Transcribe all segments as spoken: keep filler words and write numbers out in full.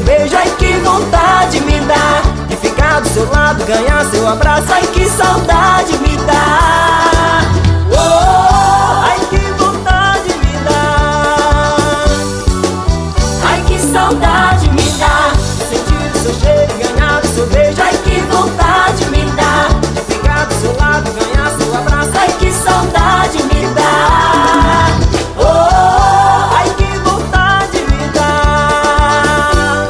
beijo, ai que vontade me dá de ficar do seu lado, ganhar seu abraço, ai que saudade me dá. Oh, ai que vontade me dá, ai que saudade me dá de sentir o seu cheiro e ganhar o seu beijo, ai que vontade me dá de ficar do seu lado, ganhar seu abraço, ai que saudade me dá. Oh, ai que vontade me dá.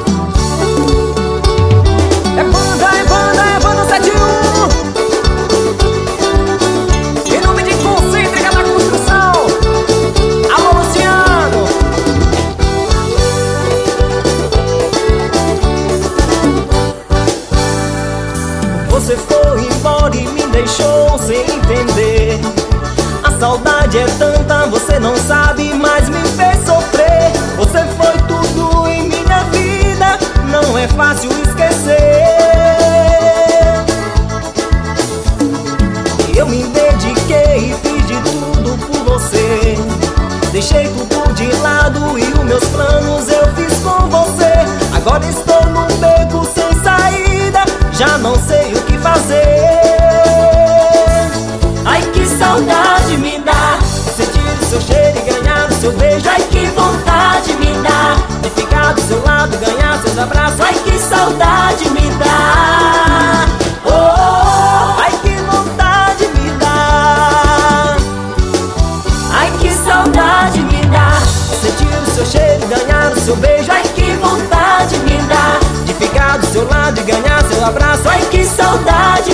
É banda, é banda, é banda sete um. Em nome de Concêntrica da Construção. Alô, Luciano. Você foi embora e me deixou sem entender. A saudade é tanta, você não sabe, mas me fez sofrer. Você foi tudo em minha vida, não é fácil esquecer. Eu me dediquei e fiz de tudo por você. Deixei tudo de lado e os meus planos eu fiz com você. Agora estou num beco sem saída, já não sei o que fazer. Ai que saudade me dá de sentir o seu cheiro e ganhar o seu beijo, ai que vontade me dá de ficar do seu lado, ganhar seus abraços, ai que saudade me dá. Oh, ai que vontade me dá, ai que saudade me dá de sentir o seu cheiro e ganhar o seu beijo, ai que vontade me dá de ficar do seu lado e ganhar seu abraço, ai que saudade